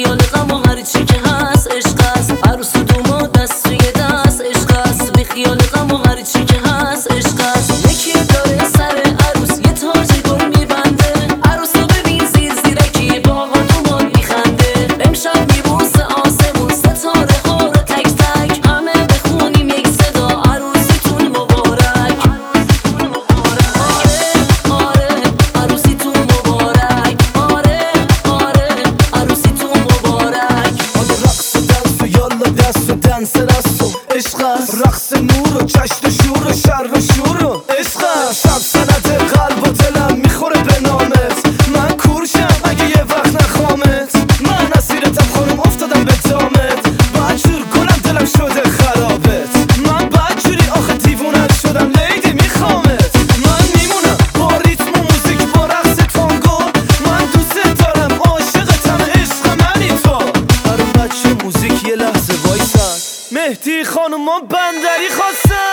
خیال غم و هر چی که هست عشق است. عروس و دوما دست توی دست عشق است. بی خیال غم و هر چی که هست عشق است. یکی داره سر عروس یه تاج گل میبنده. عروس رو ببین زیر زیرکی با آقا دوما میخنده. امشب میبوسه آسمون ستاره ها رو تک تک. همه بخونیم یک صدا عروسیتون مبارک. آره عروسیتون مبارک. آره عروسیتون مبارک. حالا رقص و دنس و یالا دست و دنس رست و عشق است. رقص نور و جشن و شور و شر و شور و عشق است. شب سند قلب و دلم میخوره به نامت. من کورشم اگه یه وقت نخوامت. من اسیرتم خانم افتادم به دامت. بدجور گلم دلم شده خرابت. من بدجوری آخه دیوونت شدم لیدی میخوامت. من میمونم با ریتم و موزیک با رقص تانگو. من دوست دارم عاشقتم عشق منی تو. برام بچه موزیک یه لحظه وایسن. مهدی خانوما بندری خواستن.